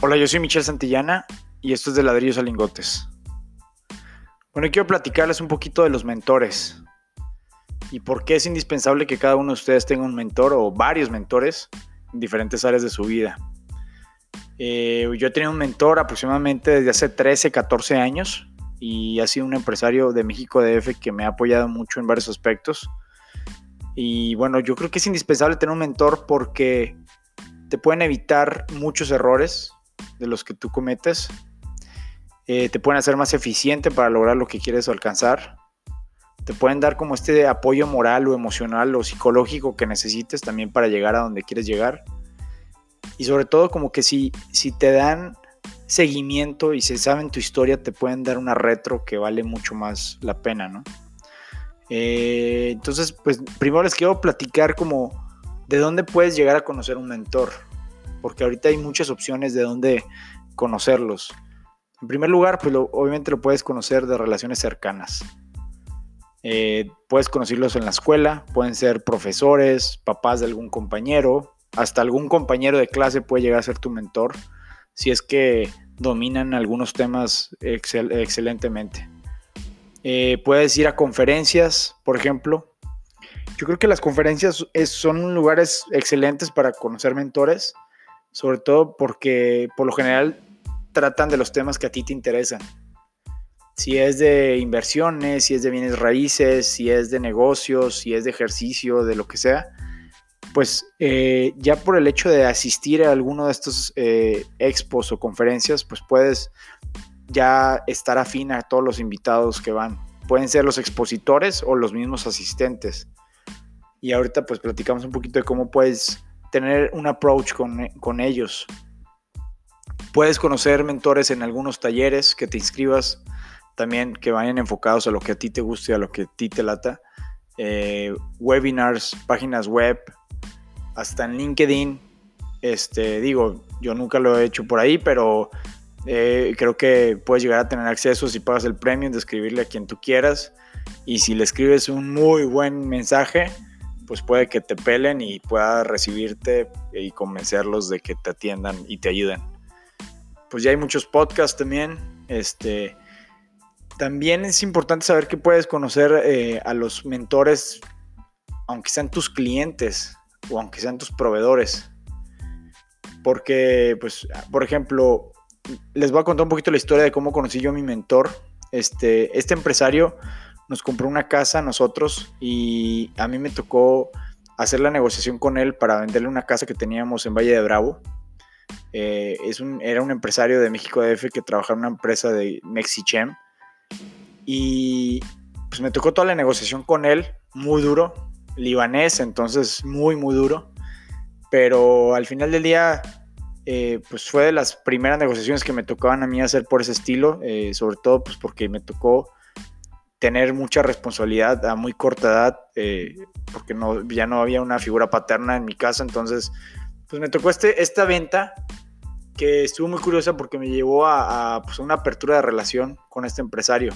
Hola, yo soy Michelle Santillana y esto es de Ladrillos a Lingotes. Bueno, quiero platicarles un poquito de los mentores y por qué es indispensable que cada uno de ustedes tenga un mentor o varios mentores en diferentes áreas de su vida. Yo he tenido un mentor aproximadamente desde hace 13, 14 años y ha sido un empresario de México DF que me ha apoyado mucho en varios aspectos. Y bueno, yo creo que es indispensable tener un mentor porque te pueden evitar muchos errores de los que tú cometes, te pueden hacer más eficiente para lograr lo que quieres alcanzar, te pueden dar como este apoyo moral o emocional o psicológico que necesites también para llegar a donde quieres llegar, y sobre todo como que si te dan seguimiento y se saben tu historia, te pueden dar una retro que vale mucho más la pena, ¿no? Entonces, pues primero les quiero platicar como de dónde puedes llegar a conocer un mentor, porque ahorita hay muchas opciones de dónde conocerlos. En primer lugar, pues obviamente lo puedes conocer de relaciones cercanas. Puedes conocerlos en la escuela, pueden ser profesores, papás de algún compañero, hasta algún compañero de clase puede llegar a ser tu mentor, si es que dominan algunos temas excelentemente. Puedes ir a conferencias, por ejemplo. Yo creo que las conferencias son lugares excelentes para conocer mentores, sobre todo porque por lo general tratan de los temas que a ti te interesan. Si es de inversiones, si es de bienes raíces, si es de negocios, si es de ejercicio, de lo que sea, pues ya por el hecho de asistir a alguno de estos expos o conferencias, pues puedes ya estar afín a todos los invitados que van. Pueden ser los expositores o los mismos asistentes. Y ahorita pues platicamos un poquito de cómo puedes tener un approach con ellos. Puedes conocer mentores en algunos talleres que te inscribas, también que vayan enfocados a lo que a ti te guste y a lo que a ti te lata. Webinars, páginas web, hasta en LinkedIn. Yo nunca lo he hecho por ahí, pero creo que puedes llegar a tener acceso si pagas el premium de escribirle a quien tú quieras. Y si le escribes un muy buen mensaje, pues puede que te pelen y pueda recibirte y convencerlos de que te atiendan y te ayuden. Pues ya hay muchos podcasts también. También es importante saber que puedes conocer a los mentores, aunque sean tus clientes o aunque sean tus proveedores. Porque, pues, por ejemplo, les voy a contar un poquito la historia de cómo conocí yo a mi mentor. Este empresario nos compró una casa a nosotros y a mí me tocó hacer la negociación con él para venderle una casa que teníamos en Valle de Bravo. Era un empresario de México DF que trabajaba en una empresa de Mexichem y pues me tocó toda la negociación con él, muy duro, libanés, entonces muy duro, pero al final del día pues fue de las primeras negociaciones que me tocaban a mí hacer por ese estilo, sobre todo pues porque me tocó tener mucha responsabilidad a muy corta edad, porque ya no había una figura paterna en mi casa. Entonces pues me tocó esta venta que estuvo muy curiosa porque me llevó a una apertura de relación con este empresario.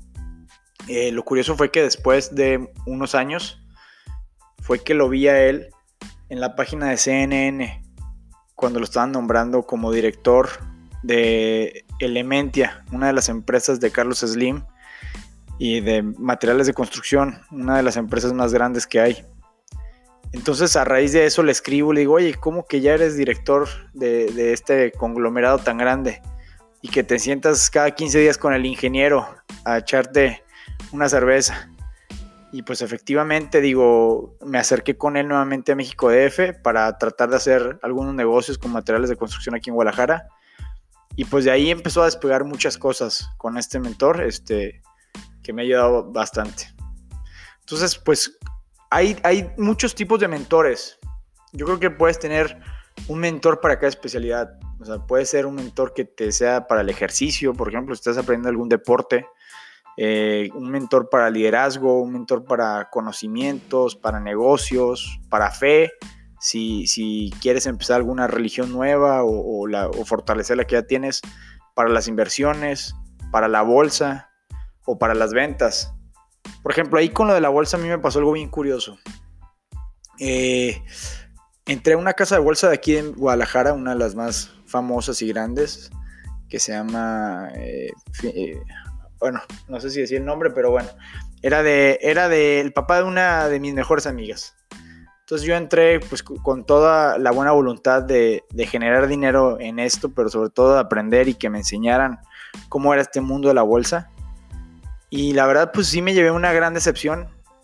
Lo curioso fue que después de unos años fue que lo vi a él en la página de CNN cuando lo estaban nombrando como director de Elementia, una de las empresas de Carlos Slim y de materiales de construcción, una de las empresas más grandes que hay. Entonces a raíz de eso le escribo, le digo, oye, ¿cómo que ya eres director de este conglomerado tan grande y que te sientas cada 15 días con el ingeniero a echarte una cerveza? Y pues efectivamente, me acerqué con él nuevamente a México DF para tratar de hacer algunos negocios con materiales de construcción aquí en Guadalajara. Y pues de ahí empezó a despegar muchas cosas con este mentor, que me ha ayudado bastante. Entonces, pues hay muchos tipos de mentores. Yo creo que puedes tener un mentor para cada especialidad. O sea, puede ser un mentor que te sea para el ejercicio, por ejemplo, si estás aprendiendo algún deporte. Un mentor para liderazgo, un mentor para conocimientos, para negocios, para fe, si quieres empezar alguna religión nueva o fortalecer la que ya tienes, para las inversiones, para la bolsa o para las ventas. Por ejemplo, ahí con lo de la bolsa a mí me pasó algo bien curioso. Entré a una casa de bolsa de aquí en Guadalajara, una de las más famosas y grandes, que se llama, bueno, no sé si decía el nombre, pero bueno, era del papá de una de mis mejores amigas. Entonces yo entré pues con toda la buena voluntad de generar dinero en esto, pero sobre todo de aprender y que me enseñaran cómo era este mundo de la bolsa. Y la verdad pues sí me llevé una gran decepción.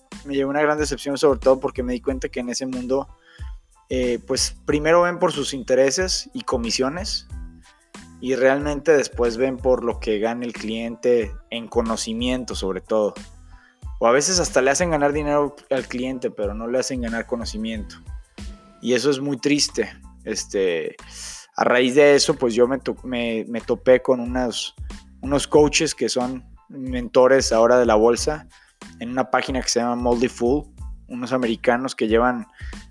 Sobre todo porque me di cuenta que en ese mundo pues primero ven por sus intereses y comisiones y realmente después ven por lo que gana el cliente en conocimiento sobre todo. O a veces hasta le hacen ganar dinero al cliente, pero no le hacen ganar conocimiento. Y eso es muy triste. A raíz de eso, pues yo me topé con unos coaches que son mentores ahora de la bolsa, en una página que se llama Moldy Fool, unos americanos que llevan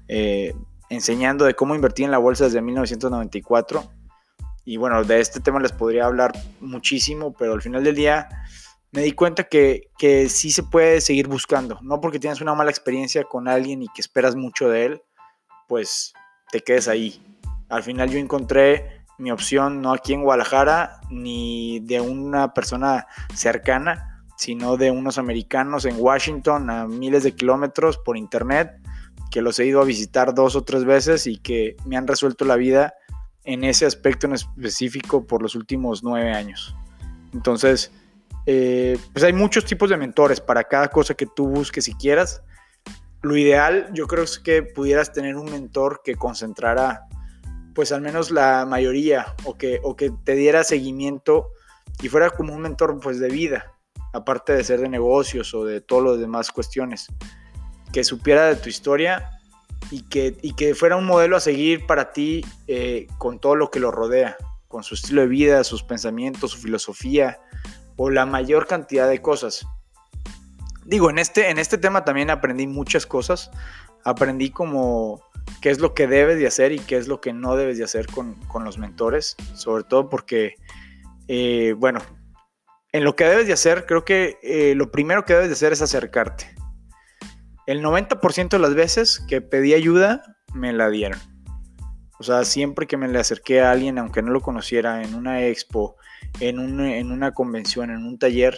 enseñando de cómo invertir en la bolsa desde 1994. Y bueno, de este tema les podría hablar muchísimo, pero al final del día me di cuenta que sí se puede seguir buscando. No porque tienes una mala experiencia con alguien y que esperas mucho de él, pues te quedes ahí. Al final yo encontré mi opción no aquí en Guadalajara, ni de una persona cercana, sino de unos americanos en Washington a miles de kilómetros por internet, que los he ido a visitar 2 o 3 veces y que me han resuelto la vida en ese aspecto en específico por los últimos 9 años. Entonces, pues hay muchos tipos de mentores para cada cosa que tú busques si quieras. Lo ideal yo creo es que pudieras tener un mentor que concentrara pues al menos la mayoría o que te diera seguimiento y fuera como un mentor pues de vida, aparte de ser de negocios o de todas las demás cuestiones, que supiera de tu historia y que fuera un modelo a seguir para ti, con todo lo que lo rodea, con su estilo de vida, sus pensamientos, su filosofía o la mayor cantidad de cosas. Digo, en este tema también aprendí muchas cosas. Aprendí como qué es lo que debes de hacer y qué es lo que no debes de hacer con los mentores, sobre todo porque, bueno, en lo que debes de hacer, creo que lo primero que debes de hacer es acercarte. El 90% de las veces que pedí ayuda, me la dieron. O sea, siempre que me le acerqué a alguien, aunque no lo conociera, en una expo, en una convención, en un taller,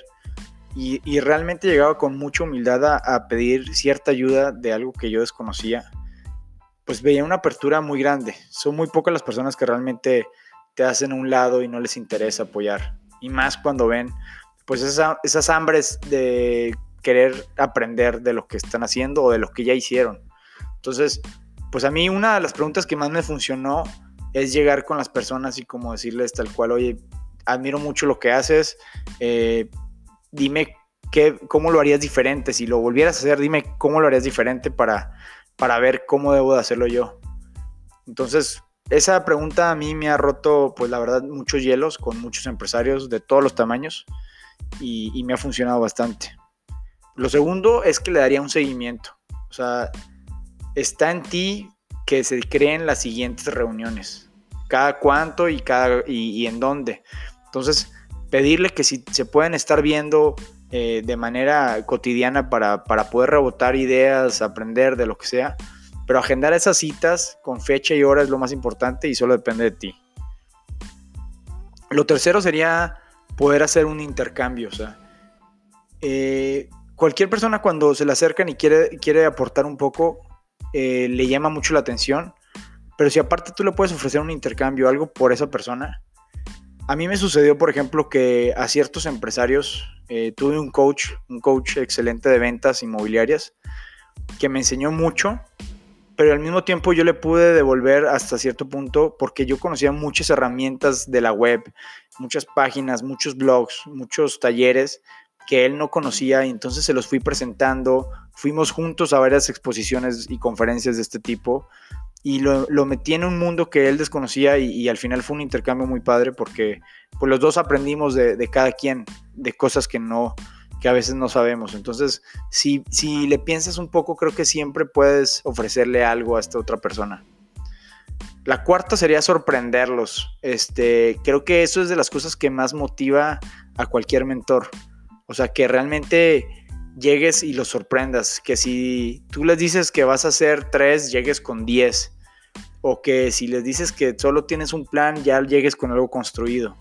y realmente llegaba con mucha humildad a pedir cierta ayuda de algo que yo desconocía, pues veía una apertura muy grande. Son muy pocas las personas que realmente te hacen a un lado y no les interesa apoyar. Y más cuando ven pues esas hambres de querer aprender de lo que están haciendo o de lo que ya hicieron. Entonces, pues a mí una de las preguntas que más me funcionó es llegar con las personas y como decirles tal cual: oye, admiro mucho lo que haces, dime cómo lo harías diferente. Si lo volvieras a hacer, dime cómo lo harías diferente para ver cómo debo de hacerlo yo. Entonces, esa pregunta a mí me ha roto, pues la verdad, muchos hielos con muchos empresarios de todos los tamaños y me ha funcionado bastante. Lo segundo es que le daría un seguimiento. O sea, está en ti que se creen las siguientes reuniones. Cada cuánto y en dónde. Entonces, pedirle que si se pueden estar viendo de manera cotidiana para poder rebotar ideas, aprender de lo que sea. Pero agendar esas citas con fecha y hora es lo más importante y solo depende de ti. Lo tercero sería poder hacer un intercambio. O sea, cualquier persona cuando se le acercan y quiere aportar un poco, le llama mucho la atención. Pero si aparte tú le puedes ofrecer un intercambio, algo por esa persona. A mí me sucedió, por ejemplo, que a ciertos empresarios tuve un coach excelente de ventas inmobiliarias que me enseñó mucho, pero al mismo tiempo yo le pude devolver hasta cierto punto porque yo conocía muchas herramientas de la web, muchas páginas, muchos blogs, muchos talleres que él no conocía y entonces se los fui presentando. Fuimos juntos a varias exposiciones y conferencias de este tipo y lo metí en un mundo que él desconocía y al final fue un intercambio muy padre porque pues los dos aprendimos de cada quien, de cosas que a veces no sabemos. Entonces, si le piensas un poco, creo que siempre puedes ofrecerle algo a esta otra persona. La cuarta sería sorprenderlos. Creo que eso es de las cosas que más motiva a cualquier mentor. O sea, que realmente llegues y los sorprendas. Que si tú les dices que vas a hacer 3, llegues con 10. o que si les dices que solo tienes un plan, ya llegues con algo construido.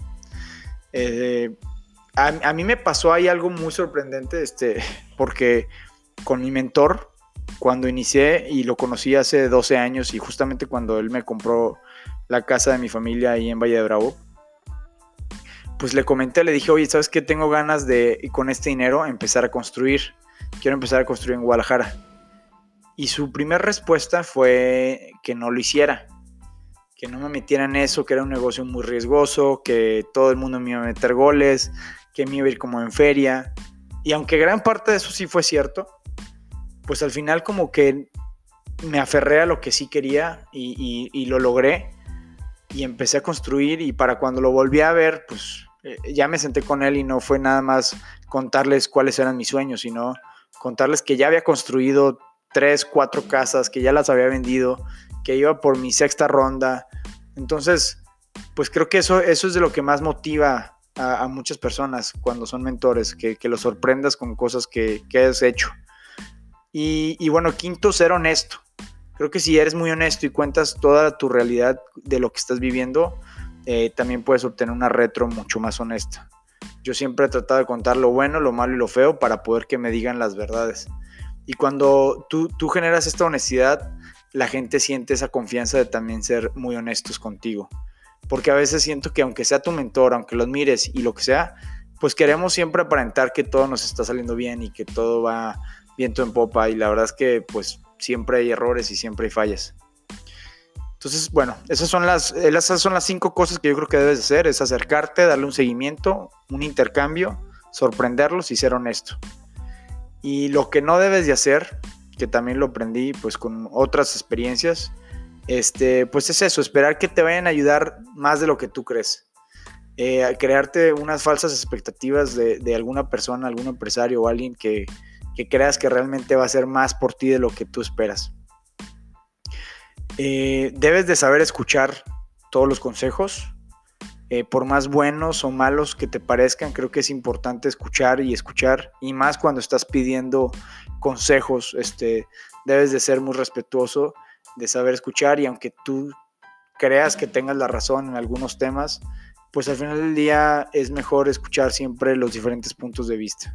A mí me pasó ahí algo muy sorprendente, porque con mi mentor, cuando inicié y lo conocí hace 12 años y justamente cuando él me compró la casa de mi familia ahí en Valle de Bravo, pues le comenté, le dije, oye, ¿sabes qué? Tengo ganas de, con este dinero, empezar a construir. Quiero empezar a construir en Guadalajara. Y su primera respuesta fue que no lo hiciera, que no me metiera en eso, que era un negocio muy riesgoso, que todo el mundo me iba a meter goles, que me iba a ir como en feria. Y aunque gran parte de eso sí fue cierto, pues al final como que me aferré a lo que sí quería y lo logré. Y empecé a construir, y para cuando lo volví a ver, pues ya me senté con él y no fue nada más contarles cuáles eran mis sueños, sino contarles que ya había construido 3, 4 casas, que ya las había vendido, que iba por mi 6ª ronda. Entonces, pues creo que eso es de lo que más motiva a muchas personas cuando son mentores, que los sorprendas con cosas que has hecho. Y bueno, quinto, ser honesto. Creo que si eres muy honesto y cuentas toda tu realidad de lo que estás viviendo, también puedes obtener una retro mucho más honesta. Yo siempre he tratado de contar lo bueno, lo malo y lo feo para poder que me digan las verdades. Y cuando tú generas esta honestidad, la gente siente esa confianza de también ser muy honestos contigo. Porque a veces siento que aunque sea tu mentor, aunque los mires y lo que sea, pues queremos siempre aparentar que todo nos está saliendo bien y que todo va viento en popa. Y la verdad es que pues siempre hay errores y siempre hay fallas. Entonces, bueno, esas son las 5 cosas que yo creo que debes hacer. Es acercarte, darle un seguimiento, un intercambio, sorprenderlos y ser honesto. Y lo que no debes de hacer, que también lo aprendí pues con otras experiencias, pues es eso, esperar que te vayan a ayudar más de lo que tú crees. Crearte unas falsas expectativas de alguna persona, algún empresario o alguien que creas que realmente va a hacer más por ti de lo que tú esperas. Debes de saber escuchar todos los consejos, por más buenos o malos que te parezcan. Creo que es importante escuchar, y más cuando estás pidiendo consejos. Debes de ser muy respetuoso, de saber escuchar, y aunque tú creas que tengas la razón en algunos temas, pues al final del día es mejor escuchar siempre los diferentes puntos de vista.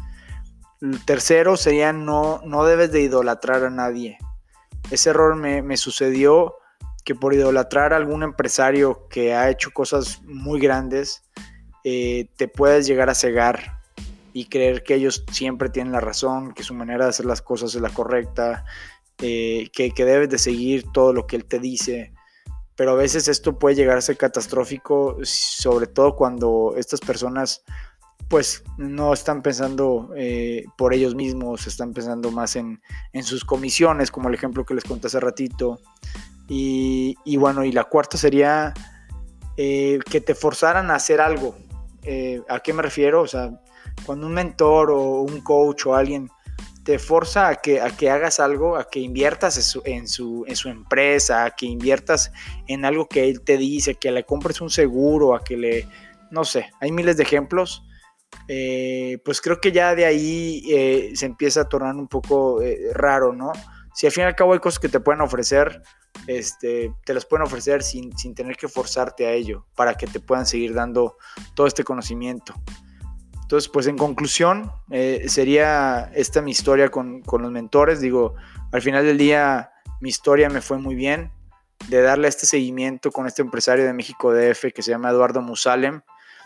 El tercero sería no debes de idolatrar a nadie. Ese error me sucedió, que por idolatrar a algún empresario que ha hecho cosas muy grandes, te puedes llegar a cegar y creer que ellos siempre tienen la razón, que su manera de hacer las cosas es la correcta, que debes de seguir todo lo que él te dice. Pero a veces esto puede llegar a ser catastrófico, sobre todo cuando estas personas pues no están pensando por ellos mismos, están pensando más en sus comisiones, como el ejemplo que les conté hace ratito. Y bueno, y la cuarta sería que te forzaran a hacer algo. ¿A qué me refiero? O sea, cuando un mentor o un coach o alguien te forza a que hagas algo, a que inviertas en su empresa, a que inviertas en algo que él te dice, que le compres un seguro, a que no sé, hay miles de ejemplos. Pues creo que ya de ahí se empieza a tornar un poco raro, ¿no? Si al fin y al cabo hay cosas que te pueden ofrecer, te las pueden ofrecer sin tener que forzarte a ello, para que te puedan seguir dando todo este conocimiento. Entonces, pues en conclusión, sería esta mi historia con los mentores. Digo, al final del día mi historia me fue muy bien, de darle este seguimiento con este empresario de México DF que se llama Eduardo Musalem.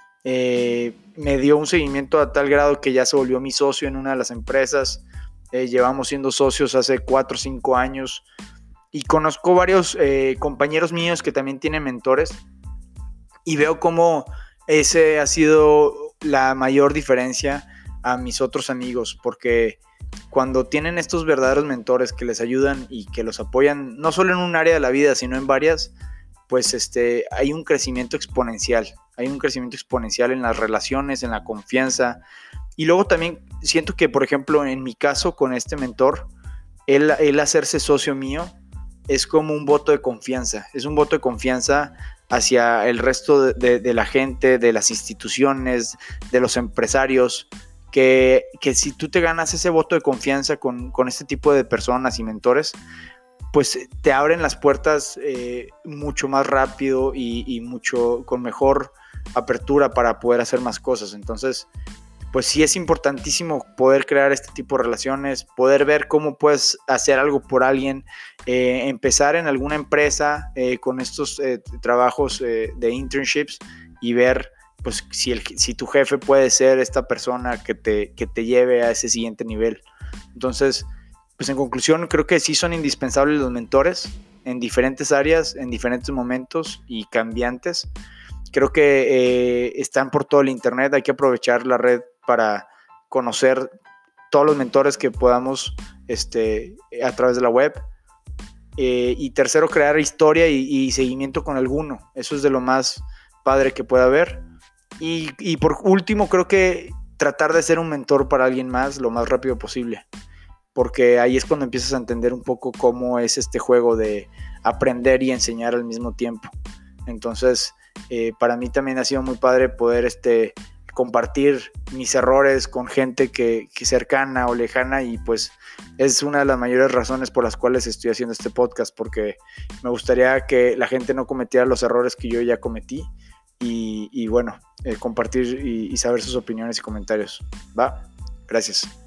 Me dio un seguimiento a tal grado que ya se volvió mi socio en una de las empresas. Llevamos siendo socios hace 4 o 5 años, y conozco varios compañeros míos que también tienen mentores, y veo cómo ese ha sido la mayor diferencia a mis otros amigos, porque cuando tienen estos verdaderos mentores que les ayudan y que los apoyan no solo en un área de la vida, sino en varias, pues hay un crecimiento exponencial. Hay un crecimiento exponencial en las relaciones, en la confianza. Y luego también siento que, por ejemplo, en mi caso con este mentor, él hacerse socio mío es como un voto de confianza. Es un voto de confianza hacia el resto de la gente, de las instituciones, de los empresarios, que si tú te ganas ese voto de confianza con este tipo de personas y mentores, pues te abren las puertas mucho más rápido y mucho con mejor apertura para poder hacer más cosas. Entonces, pues sí es importantísimo poder crear este tipo de relaciones, poder ver cómo puedes hacer algo por alguien, empezar en alguna empresa con estos trabajos de internships y ver pues si tu jefe puede ser esta persona que te lleve a ese siguiente nivel. Entonces, pues en conclusión, creo que sí son indispensables los mentores en diferentes áreas, en diferentes momentos y cambiantes. Creo que están por todo el internet, hay que aprovechar la red para conocer todos los mentores que podamos a través de la web. Y tercero, crear historia y seguimiento con alguno. Eso es de lo más padre que pueda haber. Y por último, creo que tratar de ser un mentor para alguien más lo más rápido posible, porque ahí es cuando empiezas a entender un poco cómo es este juego de aprender y enseñar al mismo tiempo. Entonces, para mí también ha sido muy padre poder compartir mis errores con gente que cercana o lejana, y pues es una de las mayores razones por las cuales estoy haciendo este podcast, porque me gustaría que la gente no cometiera los errores que yo ya cometí y bueno, compartir y saber sus opiniones y comentarios. ¿Va? Gracias.